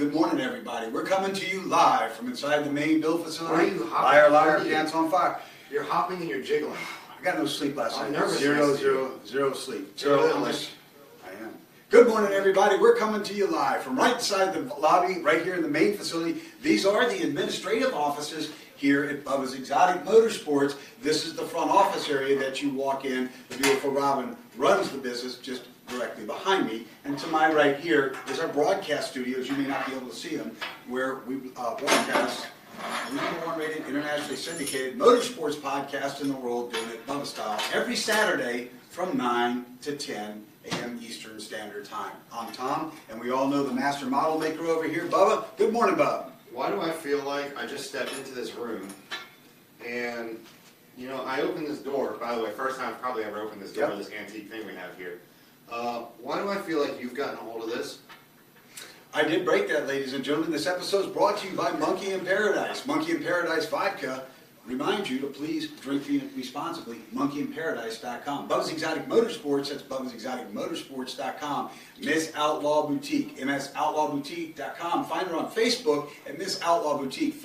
Good morning, everybody. We're coming to you live from inside the main build facility. Why are you hopping? Liar, liar, pants on fire. You're hopping and you're jiggling. I got no sleep last night. I'm nervous. Zero sleep. Zero I English. am. Good morning, everybody. We're coming to you live from right inside the lobby, right here in the main facility. These are the administrative offices here at Bubba's Exotic Motorsports. This is the front office area that you walk in. The beautiful Robin runs the business just directly behind me. And to my right here is our broadcast studios. You may not be able to see them, where we broadcast the number one rated, internationally syndicated motorsports podcast in the world, doing it Bubba style, every Saturday from 9 to 10 a.m. Eastern Standard Time. I'm Tom, and we all know the master model maker over here, Bubba. Good morning, Bub. Why do I feel like I just stepped into this room and, you know, I opened this door, by the way, first time I've probably ever opened this door, Yep. this antique thing we have here. Why do I feel like you've gotten a hold of this? I did break that, ladies and gentlemen. This episode is brought to you by Monkey in Paradise. Monkey in Paradise Vodka. Remind you to please drink responsibly. MonkeyInParadise.com. Bubba's Exotic Motorsports. That's Bubba'sExoticMotorsports.com. Miss Outlaw Boutique. MSOutlawBoutique.com. Find her on Facebook at Miss Outlaw Boutique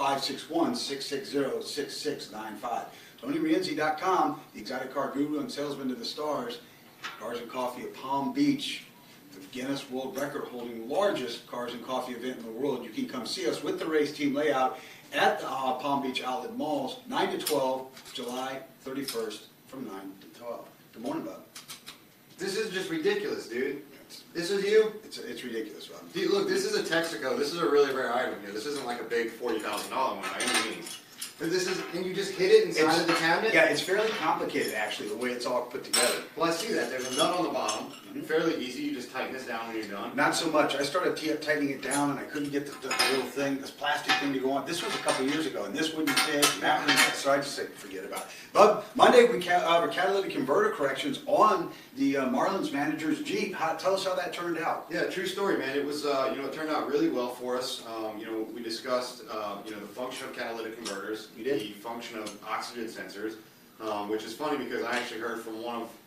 561-660-6695. TonyRienzi.com. The exotic car guru and salesman to the stars. Cars and Coffee at Palm Beach. The Guinness World Record holding largest cars and coffee event in the world. You can come see us with the race team layout at the Palm Beach Outlet Malls, 9 to 12, July 31st from 9 to 12. Good morning, Bub. This is just ridiculous, dude. This is you? It's ridiculous, Bub. Dude, look, this is a Texaco. This is a really rare item here. This isn't like a big $40,000 one by any means. But this is, and you just hit it inside of the cabinet? Yeah, it's fairly complicated, actually, the way it's all put together. Well, I see that. There's a nut on the bottom. Fairly easy. You just tighten this down when you're done. Not so much. I started tightening it down, and I couldn't get the little thing, this plastic thing to go on. This was a couple years ago, and this wouldn't fit, and that wouldn't fit, so I just said forget about it. But Monday, we have catalytic converter corrections on the Marlins manager's Jeep. Tell us how that turned out. Yeah, true story, man. It was, it turned out really well for us. We discussed, the function of catalytic converters, the function of oxygen sensors, which is funny because I actually heard from one of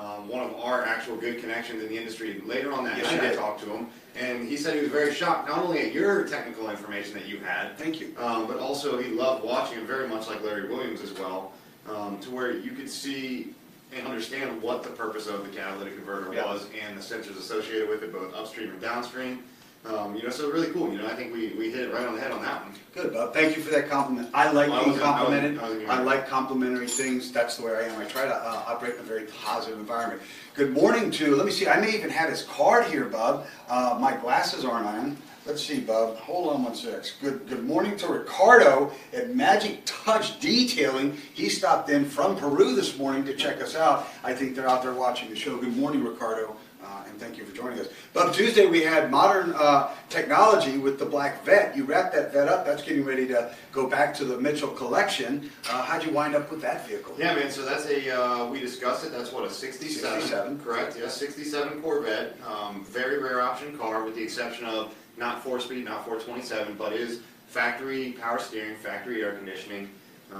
our actual good connections in the industry later on that night. I talked to him, and he said he was very shocked not only at your technical information that you had, thank you, but also he loved watching it very much like Larry Williams as well, to where you could see and understand what the purpose of the catalytic converter was and the sensors associated with it, both upstream and downstream. So really cool. I think we hit it right on the head on that one. Good, Bob. Thank you for that compliment. I like being complimented. I like complimentary things. That's the way I am. I try to operate in a very positive environment. Good morning to, let me see, I may even have his card here, Bob. My glasses aren't on. Let's see, Bob. Hold on 1 sec. Good morning to Ricardo at Magic Touch Detailing. He stopped in from Peru this morning to check us out. I think they're out there watching the show. Good morning, Ricardo. And thank you for joining us. But Tuesday we had modern technology with the black vet. You wrapped that vet up. That's getting ready to go back to the Mitchell collection. How'd you wind up with that vehicle? Yeah, man. So that's we discussed it. That's what, a 67? Correct. Yeah, 67 Corvette. Very rare option car, with the exception of not 4-speed, not 427, but is factory power steering, factory air conditioning.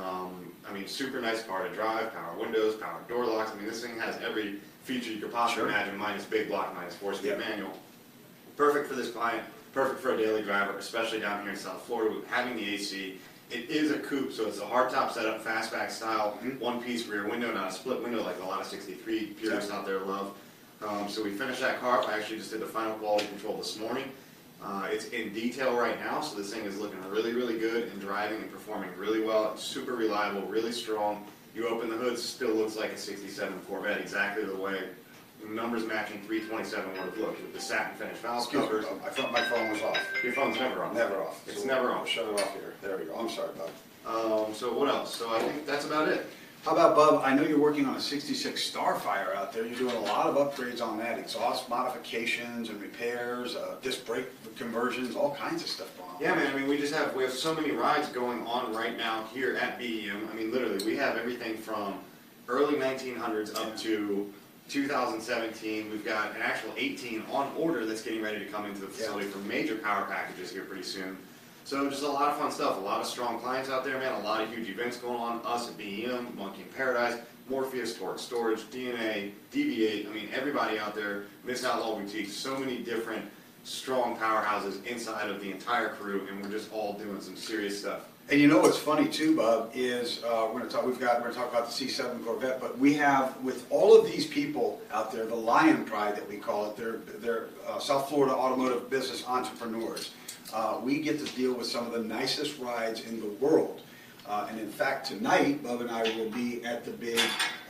Super nice car to drive. Power windows, power door locks. This thing has every feature you could possibly imagine, minus big block, minus 4-speed manual. Perfect for this client, perfect for a daily driver, especially down here in South Florida with having the AC. It is a coupe, so it's a hardtop setup, fastback style, one-piece rear window, not a split window like a lot of 63 purists out there love. So we finished that car up. I actually just did the final quality control this morning. It's in detail right now, so this thing is looking really, really good and driving and performing really well. It's super reliable, really strong. You open the hood, still looks like a 67 Corvette, exactly the way the numbers matching 327 would have looked with the satin finish valve covers. I thought my phone was off. Your phone's never off. Never off. It's never off. Shut it off here. There we go. I'm sorry, Bob. So what else? So I think that's about it. How about, Bub, I know you're working on a 66 Starfire out there. You're doing a lot of upgrades on that, exhaust modifications and repairs, disc brake conversions, all kinds of stuff going on. Yeah, man, we have so many rides going on right now here at BEM. Literally, we have everything from early 1900s up to 2017. We've got an actual 18 on order that's getting ready to come into the facility for major power packages here pretty soon. So just a lot of fun stuff, a lot of strong clients out there, man, a lot of huge events going on. Us at BEM, Monkey in Paradise, Morpheus, Torque Storage, DNA, DV8, everybody out there, Miss Outlaw Boutique, so many different strong powerhouses inside of the entire crew, and we're just all doing some serious stuff. And you know what's funny too, Bub, is we're going to talk about the C7 Corvette, but we have, with all of these people out there, the Lion Pride that we call it, they're South Florida automotive business entrepreneurs. We get to deal with some of the nicest rides in the world. And in fact, tonight, Bub and I will be at the big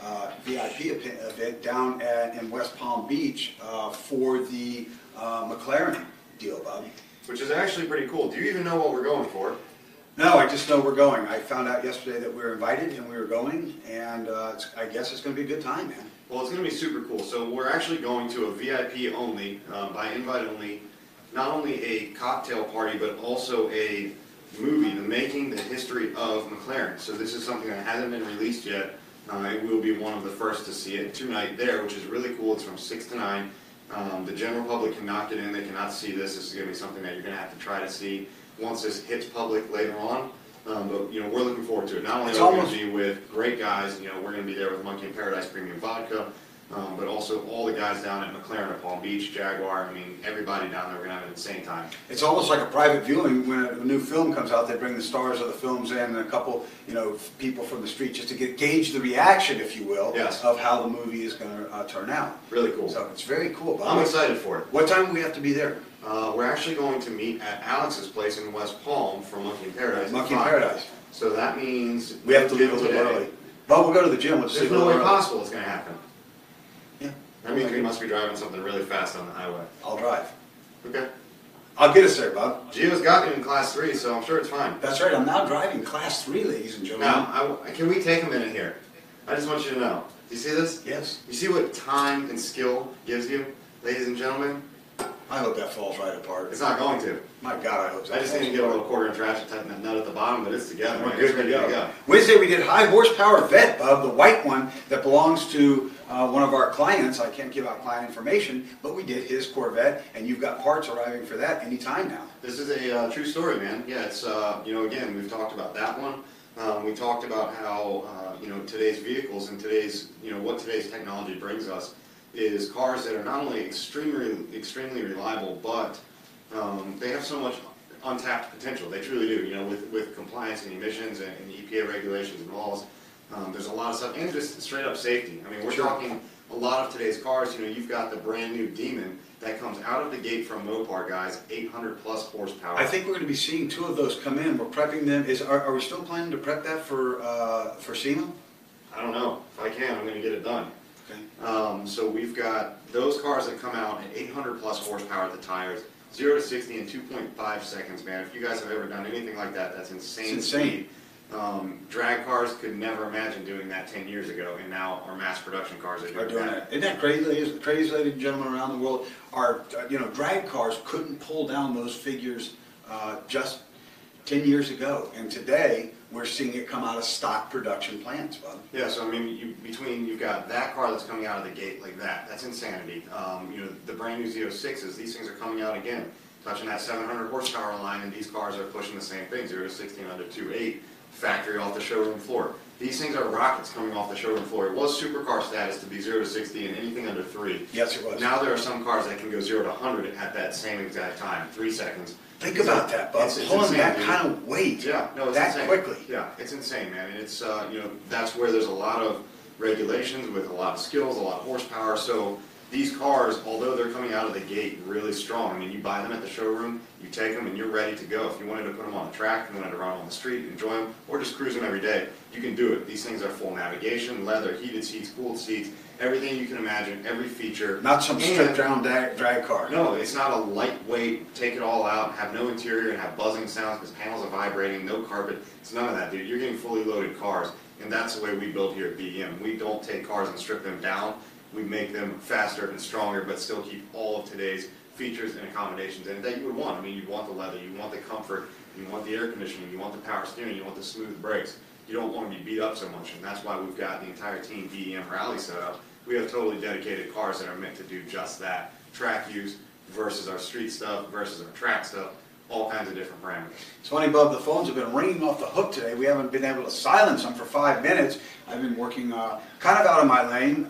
VIP event down in West Palm Beach for the McLaren deal, Bub. Which is actually pretty cool. Do you even know what we're going for? No, I just know we're going. I found out yesterday that we were invited and we were going, and I guess it's going to be a good time, man. Well, it's going to be super cool. So we're actually going to a VIP only, by invite only, not only a cocktail party, but also a movie, the making, the history of McLaren. So this is something that hasn't been released yet. And we'll be one of the first to see it tonight there, which is really cool. It's from 6 to 9. The general public cannot get in. They cannot see this. This is going to be something that you're going to have to try to see once this hits public later on. But, you know, we're looking forward to it. Not only are we going to be with great guys, you know, we're going to be there with Monkey in Paradise Premium Vodka, but also all the guys down at McLaren at Palm Beach, Jaguar. I mean, everybody down there. We're going to have an insane time. It's almost like a private viewing. When a new film comes out, they bring the stars of the films in and a couple, you know, people from the street just to gauge the reaction, if you will, yes, of how the movie is going to turn out. Really cool. So it's very cool. Bob. I'm excited for it. What time do we have to be there? We're actually going to meet at Alex's place in West Palm for Monkey in Paradise. Monkey in Paradise. So that means we have to leave a little early. Well, we'll go to the gym. There's no way possible it's going to happen. Yeah. That means we must be driving something really fast on the highway. I'll drive. Okay. I'll get us there, Bob. Gio's got me in Class 3, so I'm sure it's fine. That's right. I'm now driving Class 3, ladies and gentlemen. Now, can we take a minute here? I just want you to know. Do you see this? Yes. You see what time and skill gives you, ladies and gentlemen? I hope that falls right apart. It's not going to. My God, I hope so. I just need to get a little quarter inch ratchet, tighten that nut at the bottom, but it's together. We're It's good ready to to go. go. Wednesday we did high horsepower vet, Bob, the white one that belongs to one of our clients. I can't give out client information, but we did his Corvette, and you've got parts arriving for that anytime now. This is a true story, man. Yeah, it's, you know, again, we've talked about that one. We talked about how, you know, today's vehicles and today's, you know, what today's technology brings us is cars that are not only extremely reliable, but they have so much untapped potential. They truly do. You know, with compliance and emissions and EPA regulations and laws, there's a lot of stuff, and just straight up safety. I mean, we're talking a lot of today's cars. You know, you've got the brand new Demon that comes out of the gate from Mopar, guys, 800 plus horsepower. I think we're going to be seeing 2 of those come in. We're prepping them. Are we still planning to prep that for SEMA? I don't know. If I can, I'm going to get it done. Okay. So we've got those cars that come out at 800 plus horsepower at the tires, 0 to 60 in 2.5 seconds, man. If you guys have ever done anything like that, that's insane. It's insane. Speed. Drag cars could never imagine doing that 10 years ago, and now our mass production cars are doing that. Isn't that crazy, ladies and gentlemen around the world? Our, you know, drag cars couldn't pull down those figures just 10 years ago, and today we're seeing it come out of stock production plants, Bud. Yeah, so I mean, you've got that car that's coming out of the gate like that. That's insanity. You know, the brand new Z06s, these things are coming out again, touching that 700 horsepower line, and these cars are pushing the same thing, 0 to 60 under 2.8, factory off the showroom floor. These things are rockets coming off the showroom floor. It was supercar status to be 0 to 60 and anything under 3. Yes, it was. Now there are some cars that can go 0 to 100 at that same exact time, 3 seconds. Think about that, Bud. Pulling that kind of weight that quickly. Yeah, it's insane, man. And it's, you know, that's where there's a lot of regulations with a lot of skills, a lot of horsepower. So these cars, although they're coming out of the gate really strong, I mean, you buy them at the showroom, you take them, and you're ready to go. If you wanted to put them on the track, you wanted to run on the street, enjoy them, or just cruise them every day, you can do it. These things are full navigation, leather, heated seats, cooled seats, everything you can imagine, every feature. Not some stripped down drag car. No, it's not a lightweight, take it all out, have no interior, and have buzzing sounds because panels are vibrating, no carpet. It's none of that, dude. You're getting fully loaded cars, and that's the way we build here at BEM. We don't take cars and strip them down. We make them faster and stronger, but still keep all of today's features and accommodations in it that you would want. I mean, you want the leather, you want the comfort, you want the air conditioning, you want the power steering, you want the smooth brakes. You don't want to be beat up so much, and that's why we've got the entire Team BEM Rally set up. We have totally dedicated cars that are meant to do just that. Track use versus our street stuff versus our track stuff. all kinds of different parameters. It's funny, Bub, the phones have been ringing off the hook today. We haven't been able to silence them for 5 minutes. I've been working kind of out of my lane.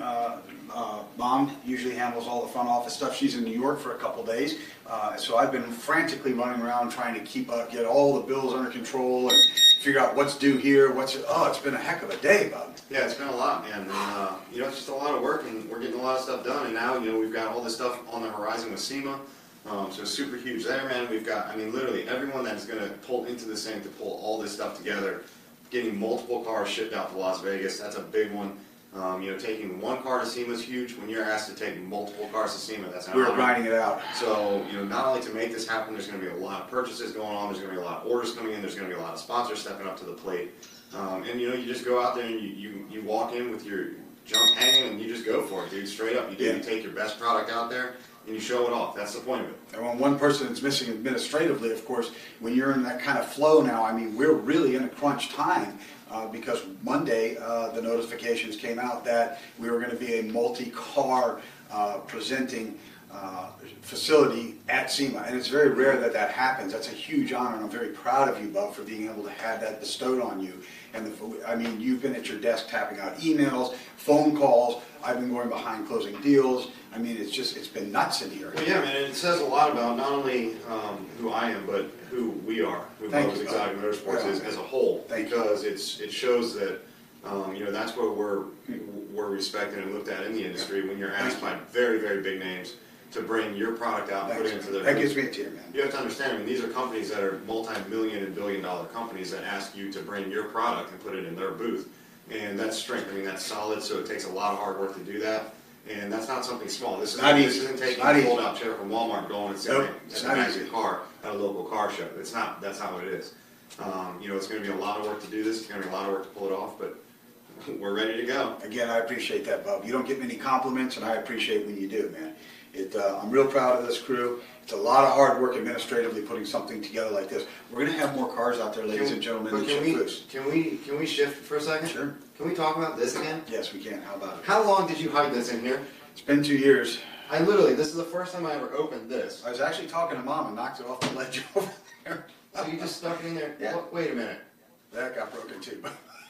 Mom usually handles all the front office stuff. She's in New York for a couple days. So I've been frantically running around trying to keep up, get all the bills under control and figure out what's due here, it's been a heck of a day, Bub. Yeah, it's been a lot, man. And, it's just a lot of work, and we're getting a lot of stuff done. And now, we've got all this stuff on the horizon with SEMA. So it's super huge there, man. We've got, literally everyone that's going to pull into this thing to pull all this stuff together. Getting multiple cars shipped out to Las Vegas, that's a big one. Taking one car to SEMA is huge. When you're asked to take multiple cars to SEMA, that's We're grinding it out. So, not only to make this happen, there's going to be a lot of purchases going on. There's going to be a lot of orders coming in. There's going to be a lot of sponsors stepping up to the plate. You just go out there and you walk in with your junk hanging and you just go for it, dude. Straight up, you take your best product out there and you show it off. That's the point of it. And when one person is missing administratively, of course, when you're in that kind of flow now, we're really in a crunch time. Because Monday, the notifications came out that we were going to be a multi-car presenting facility at SEMA. And it's very rare that that happens. That's a huge honor, and I'm very proud of you, Bub, for being able to have that bestowed on you. And you've been at your desk tapping out emails, phone calls. I've been going behind closing deals. It's been nuts in here. Well, yeah, man, it says a lot about not only who I am, but who we are, who Bubba's Exotic Motorsports is as a whole. Because it shows that, that's where we're respected and looked at in the industry when you're asked by very, very big names to bring your product out and put it into their booth. That gives me a tear, man. You have to understand, these are companies that are multi-million and billion-dollar companies that ask you to bring your product and put it in their booth. And that's strength. That's solid, so it takes a lot of hard work to do that. And that's not something small. This isn't taking a fold-out chair from Walmart and going and sitting at the back of your car at a local car show. That's not what it is. It's going to be a lot of work to do this. It's going to be a lot of work to pull it off, but we're ready to go. Again, I appreciate that, Bub. You don't get many compliments, and I appreciate when you do, man. I'm real proud of this crew. It's a lot of hard work administratively putting something together like this. We're going to have more cars out there, ladies and gentlemen. Can we shift for a second? Sure. Can we talk about this again? Yes, we can. How about it? How long did you hide this in here? It's been 2 years. This is the first time I ever opened this. I was actually talking to Mom and knocked it off the ledge over there. So you just stuck it in there? Yeah. Wait a minute. That got broken too.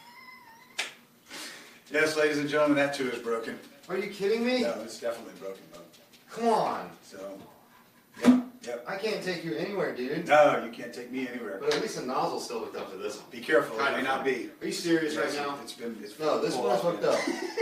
Yes, ladies and gentlemen, that too is broken. Are you kidding me? No, it's definitely broken, Bub. Come on. So, yep. I can't take you anywhere, dude. No, you can't take me anywhere. But at least the nozzle's still hooked up to this one. Be careful, it may not be. Are you serious right now? No, this one's hooked up.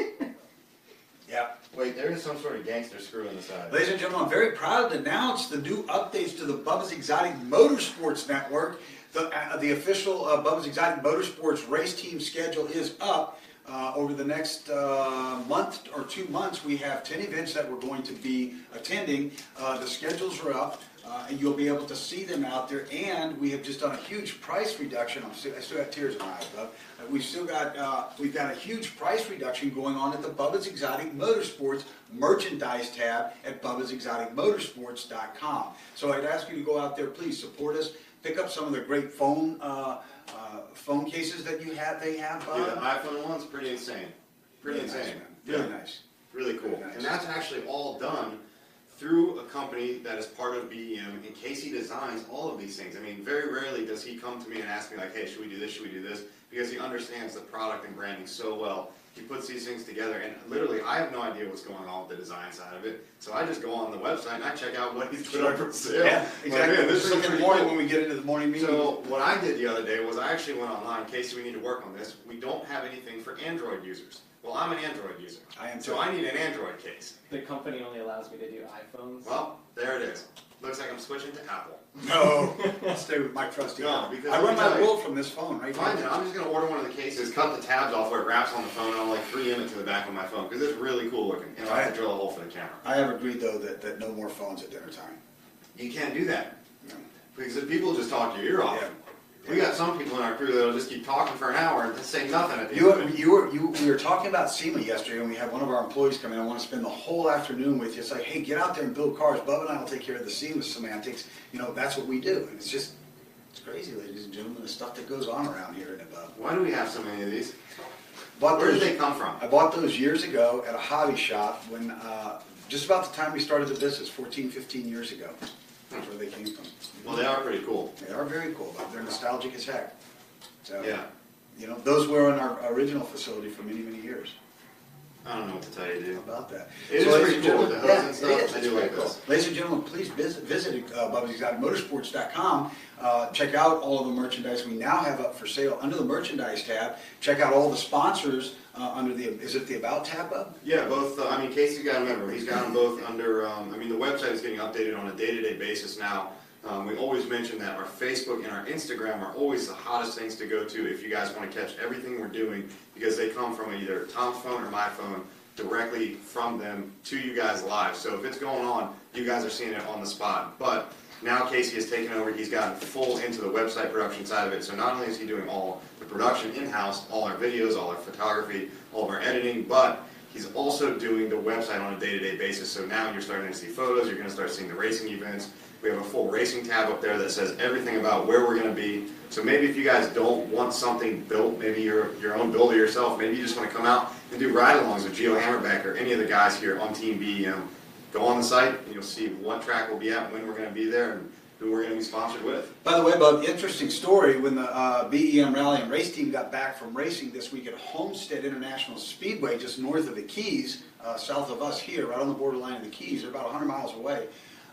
Yeah. Wait, there is some sort of gangster screw in the side. Ladies and gentlemen, I'm very proud to announce the new updates to the Bubba's Exotic Motorsports Network. The official Bubba's Exotic Motorsports race team schedule is up. Over the next month or 2 months, we have 10 events that we're going to be attending. The schedules are up, and you'll be able to see them out there. And we have just done a huge price reduction. I still got tears in my eyes, Bub. We've got a huge price reduction going on at the Bubba's Exotic Motorsports merchandise tab at Bubba'sExoticMotorsports.com. So I'd ask you to go out there, please support us. Pick up some of the great phone cases that they have. Yeah, the iPhone one's pretty insane. Pretty insane. Nice, man. Really nice. Really cool. Really nice. And that's actually all done through a company that is part of BEM, and Casey designs all of these things. Very rarely does he come to me and ask me like, hey, should we do this, should we do this? Because he understands the product and branding so well. He puts these things together, and literally, I have no idea what's going on with the design side of it. So I just go on the website and I check out what he's put up for sale. Yeah, exactly. This is in the morning when we get into the morning meeting. So what I did the other day was I actually went online. In case we need to work on this, we don't have anything for Android users. Well, I'm an Android user. I am too. So I need an Android case. The company only allows me to do iPhones. Well, there it is. Looks like I'm switching to Apple. No, I'll stay with my trusty. No, because I run my world from this phone right Fine, now. I'm just going to order one of the cases, cut the tabs off where it wraps on the phone, and I'll 3M it to the back of my phone because it's really cool looking. And I have to drill a hole for the camera. I have agreed though that no more phones at dinner time. You can't do that No. because if people just talk your ear off. Yeah. We got some people in our crew that'll just keep talking for an hour and just say nothing at the We end. were talking about SEMA yesterday, and we had one of our employees come in. I want to spend the whole afternoon with you. It's like, hey, get out there and build cars. Bubba and I will take care of the SEMA semantics. That's what we do. And it's crazy, ladies and gentlemen, the stuff that goes on around here in above. Why do we have so many of these? Where did they come from? I bought those years ago at a hobby shop when just about the time we started the business, 14, 15 years ago. That's where they came from. Well, they are pretty cool. They are very cool, but they're nostalgic as heck. So, Yeah. you know, those were in our original facility for many, many years. I don't know what to tell you, dude. How about that? It So, is ladies pretty and cool gentlemen, with the hoods and it stuff. is. I It's do very like cool. this. Ladies and gentlemen, please visit BubbasyExoticMotorsports.com. Check out all of the merchandise we now have up for sale under the merchandise tab. Check out all the sponsors under the, is it the About tab, Bub? Yeah, both, I mean, Casey's got them everywhere. He's got them both under, I mean, the website is getting updated on a day-to-day basis now. We always mention that our Facebook and our Instagram are always the hottest things to go to if you guys want to catch everything we're doing, because they come from either Tom's phone or my phone, directly from them to you guys live. So if it's going on, you guys are seeing it on the spot. But now Casey has taken over, he's gotten full into the website production side of it. So not only is he doing all the production in-house, all our videos, all our photography, all of our editing, but he's also doing the website on a day-to-day basis. So now you're starting to see photos, you're going to start seeing the racing events. We have a full racing tab up there that says everything about where we're going to be. So maybe if you guys don't want something built, maybe you're your own builder yourself, maybe you just want to come out and do ride-alongs with Gio Hammerbeck or any of the guys here on Team BEM, go on the site and you'll see what track we'll be at, when we're going to be there, and who we're going to be sponsored with. By the way, Bub, interesting story. When the BEM Rally and Race Team got back from racing this week at Homestead International Speedway, just north of the Keys, south of us here, right on the borderline of the Keys, they're about 100 miles away.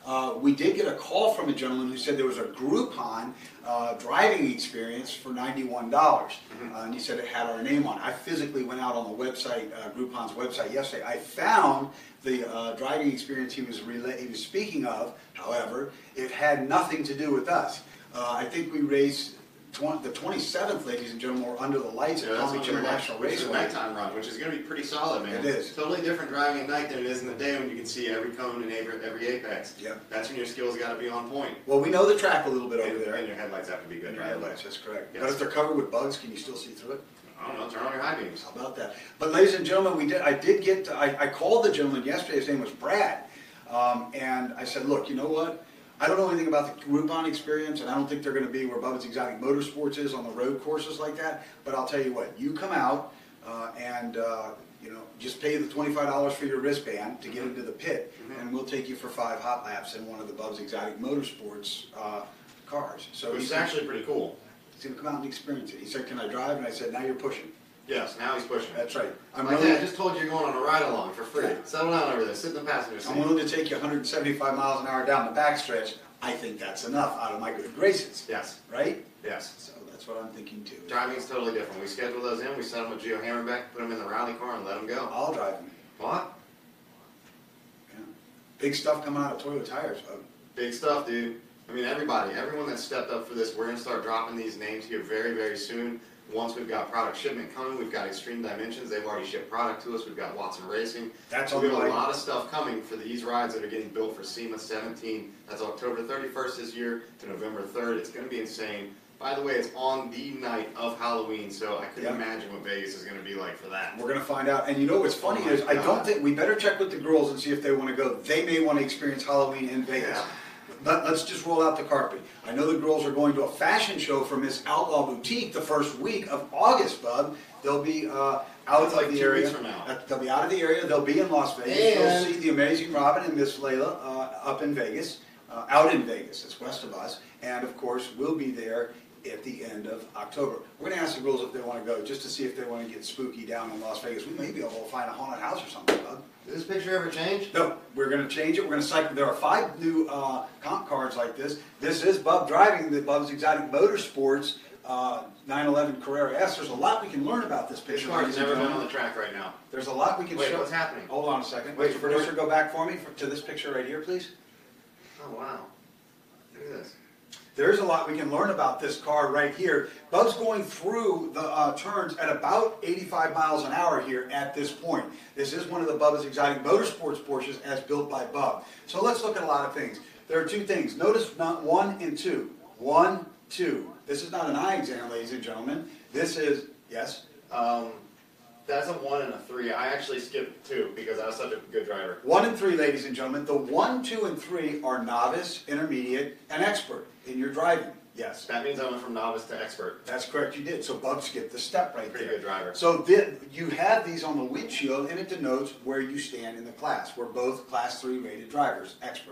We did get a call from a gentleman who said there was a Groupon driving experience for $91. And he said it had our name on it. I physically went out on the website, Groupon's website yesterday. I found the driving experience he was speaking of. However, it had nothing to do with us. I think we raced the 27th, ladies and gentlemen, we're under the lights at Palm Beach International It's a Raceway. nighttime run, which is going to be pretty solid, man. It is. Totally different driving at night than it is in the day when you can see every cone and every apex. Yep. That's when your skills got to be on point. Well, we know the track a little bit over And, there. and your headlights have to be good. And your headlights, that's correct. Yes. But if they're covered with bugs, can you still see through it? I don't know, turn on your high beams. How about that? But ladies and gentlemen, I called the gentleman yesterday, his name was Brad, and I said, look, you know what? I don't know anything about the Groupon experience, and I don't think they're going to be where Bubba's Exotic Motorsports is on the road courses like that, but I'll tell you what, you come out and just pay the $25 for your wristband to get into the pit, and we'll take you for 5 hot laps in one of the Bubba's Exotic Motorsports cars. So Which is actually pretty cool. he's going to come out and experience it. He said, can I drive? And I said, now you're pushing. Yes, now he's pushing. That's right. I'm Like willing, that, I just told you you're going on a ride along for free. Yeah. Settle down over there, sit in the passenger seat. I'm willing to take you 175 miles an hour down the backstretch. I think that's enough out of my good graces, Yes, right? yes. So that's what I'm thinking too. Driving's totally different. We schedule those in, we set them with Gio Hammerbeck, put them in the rally car and let them go. I'll drive them. What? Yeah. Big stuff coming out of Toyota tires, bud. Big stuff, dude. I mean, everyone that stepped up for this, we're going to start dropping these names here very, very soon. Once we've got product shipment coming, we've got Extreme Dimensions. They've already shipped product to us. We've got Watson Racing. That's So on we the have a way. lot of stuff coming for these rides that are getting built for SEMA 17. That's October 31st this year to November 3rd. It's going to be insane. By the way, it's on the night of Halloween, so I couldn't Yeah. imagine what Vegas is going to be like for that. We're going to find out. And you know what's funny Oh my is I God. don't think we better check with the girls and see if they want to go. They may want to experience Halloween in Vegas. Yeah. But let's just roll out the carpet. I know the girls are going to a fashion show for Miss Outlaw Boutique the first week of August, bud. They'll be out That's of like the 2 area. weeks from now. They'll be out of the area. They'll be in Las Vegas. And- They'll see the amazing Robin and Miss Layla up in Vegas, out in Vegas. It's west of us. And of course, we'll be there at the end of October. We're going to ask the girls if they want to go, just to see if they want to get spooky down in Las Vegas. We may be able to find a haunted house or something, bud. Did this picture ever change? No, we're going to change it. We're going to cycle. There are 5 new comp cards like this. This is Bub driving the Bub's Exotic Motorsports 911 Carrera S. There's a lot we can learn about this This picture. car's ladies and never been on gentlemen. the track right now. There's a lot we can Wait, show. what's happening? Hold on a second. Wait, Mr. Producer, where- go back for me to this picture right here, please. Oh, wow. Look at this. There's a lot we can learn about this car right here. Bub's going through the turns at about 85 miles an hour here at this point. This is one of the Bubba's Exotic Motorsports Porsches as built by Bub. So let's look at a lot of things. There are 2 things. Notice not 1 and 2. 1, 2. This is not an eye exam, ladies and gentlemen. This is, yes? That's a 1 and a 3. I actually skipped 2 because I was such a good driver. 1 and 3, ladies and gentlemen. The 1, 2, and 3 are novice, intermediate, and expert in your driving. Yes. That means I went from novice to expert. That's correct, you did. So Bub skipped the step right Pretty there. good driver. So you have these on the windshield, and it denotes where you stand in the class. We're both Class 3 rated drivers, expert.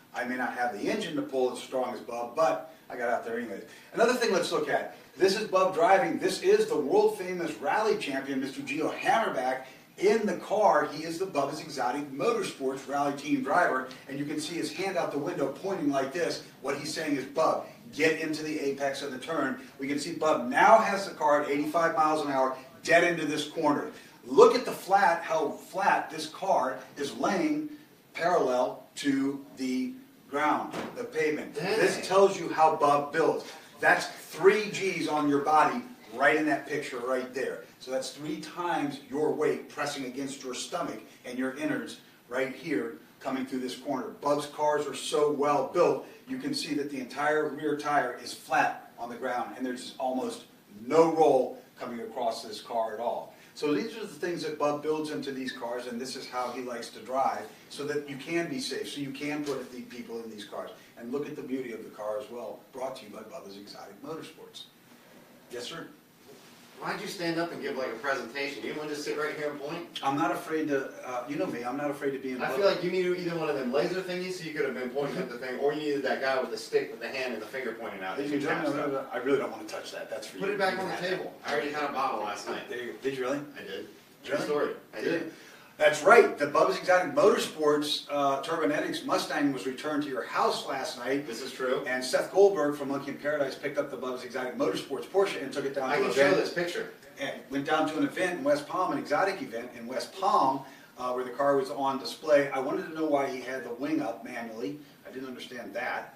I may not have the engine to pull as strong as Bub, but I got out there anyways. Another thing let's look at. This is Bub driving. This is the world famous rally champion, Mr. Gio Hammerback. In the car, he is the Bubba's Exotic Motorsports rally team driver, and you can see his hand out the window pointing like this. What he's saying is, Bub, get into the apex of the turn. We can see Bub now has the car at 85 miles an hour, dead into this corner. Look at the flat, how flat this car is laying parallel to the ground, the pavement. Dang. This tells you how Bub builds. That's 3 G's on your body right in that picture right there. So that's 3 times your weight pressing against your stomach and your innards right here coming through this corner. Bub's cars are so well built, you can see that the entire rear tire is flat on the ground and there's almost no roll coming across this car at all. So these are the things that Bub builds into these cars, and this is how he likes to drive so that you can be safe, so you can put the people in these cars. And look at the beauty of the car as well, brought to you by Bubba's Exotic Motorsports. Yes, sir? Why'd you stand up and give like a presentation? You want to just sit right here and point? I'm not afraid to, you know me, I'm not afraid to be in I feel like you needed either one of them laser thingies so you could have been pointing at the thing, or you needed that guy with the stick with the hand and the finger pointing out. Ladies and gentlemen, I really don't want to touch that. That's for you. Put it back on the table. I already had a bottle last night. There you go. Did you really? I did. True Really? story. I did. That's right. The Bubba's Exotic Motorsports Turbonetics Mustang was returned to your house last night. This is true. And Seth Goldberg from Monkey in Paradise picked up the Bubba's Exotic Motorsports Porsche and took it down I to can an show event. this picture. And went down to an event in West Palm, an exotic event in West Palm, where the car was on display. I wanted to know why he had the wing up manually. I didn't understand that.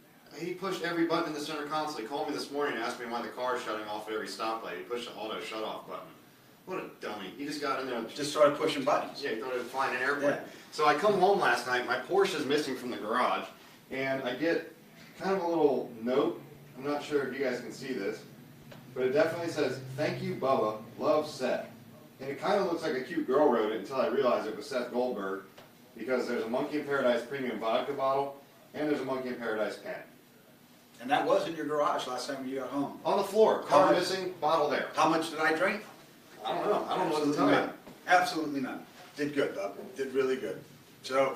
He pushed every button in the center console. He called me this morning and asked me why the car is shutting off at every stoplight. He pushed the auto shut off button. What a dummy. He just got in there and Just started pushing buttons. yeah, he thought it was flying an airplane. Yeah. So I come home last night, my Porsche is missing from the garage, and I get kind of a little note. I'm not sure if you guys can see this, but it definitely says, "Thank you, Bubba. Love, Seth." And it kind of looks like a cute girl wrote it until I realized it was Seth Goldberg, because there's a Monkey in Paradise premium vodka bottle, and there's a Monkey in Paradise pen. And that was in your garage last time when you got home. On the floor, car missing, bottle there. How much did I drink? I don't know. I don't know what to Absolutely tell you. none. Absolutely none. Did good, Bub. Did really good. So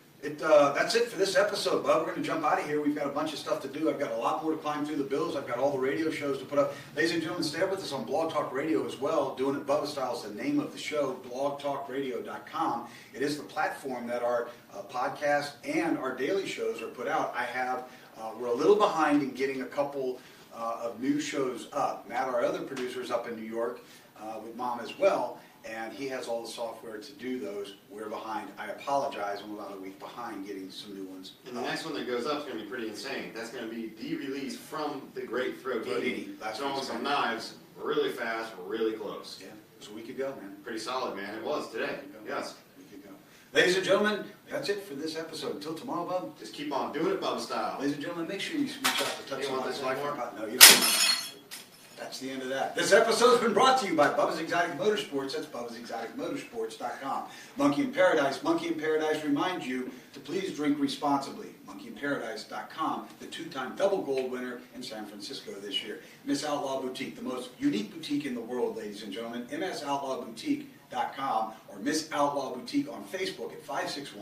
that's it for this episode, Bub. We're going to jump out of here. We've got a bunch of stuff to do. I've got a lot more to climb through the bills. I've got all the radio shows to put up. Ladies and gentlemen, stay with us on Blog Talk Radio as well. Doing it Bubba Style is the name of the show, blogtalkradio.com. It is the platform that our podcast and our daily shows are put out. We're a little behind in getting a couple of new shows up. Matt, our other producer, is up in New York with Mom as well, and he has all the software to do those. We're behind. I apologize. I'm about a week behind getting some new ones. And the next one that goes up is going to be pretty insane. That's going to be de-release from the Great Throat Eating. Throwing some knives really fast, really close. Yeah, it was a week ago, man. Pretty solid, man. It was today. Yes. A week ago. Ladies and gentlemen, that's it for this episode. Until tomorrow, Bub. Just keep on doing it, Bubba style. Ladies and gentlemen, make sure you reach out to touch You want somebody's this life. anymore? No, you don't. That's the end of that. This episode's been brought to you by Bubba's Exotic Motorsports. That's BubbasExoticMotorsports.com. Monkey in Paradise. Monkey in Paradise reminds you to please drink responsibly. MonkeyInParadise.com, the 2-time double gold winner in San Francisco this year. Miss Outlaw Boutique, the most unique boutique in the world, ladies and gentlemen. MSOutlawBoutique.com or Miss Outlaw Boutique on Facebook at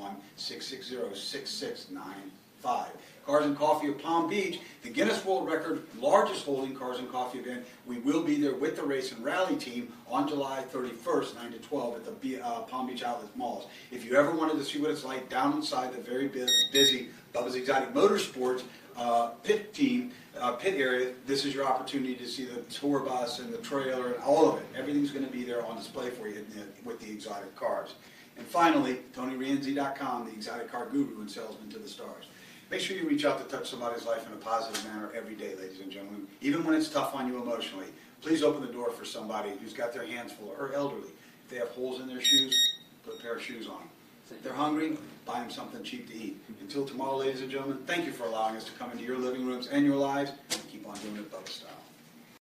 561-660-6695. Cars and Coffee of Palm Beach, the Guinness World Record largest holding Cars and Coffee event. We will be there with the race and rally team on July 31st, 9 to 12 at the Palm Beach Outlet Malls. If you ever wanted to see what it's like down inside the very busy Bubba's Exotic Motorsports pit area, this is your opportunity to see the tour bus and the trailer and all of it. Everything's going to be there on display for you with the exotic cars. And finally, TonyRienzi.com, the exotic car guru and salesman to the stars. Make sure you reach out to touch somebody's life in a positive manner every day, ladies and gentlemen, even when it's tough on you emotionally. Please open the door for somebody who's got their hands full or elderly. If they have holes in their shoes, put a pair of shoes on. If they're hungry, buy them something cheap to eat. Until tomorrow, ladies and gentlemen, thank you for allowing us to come into your living rooms and your lives. Keep on doing it Bubba style.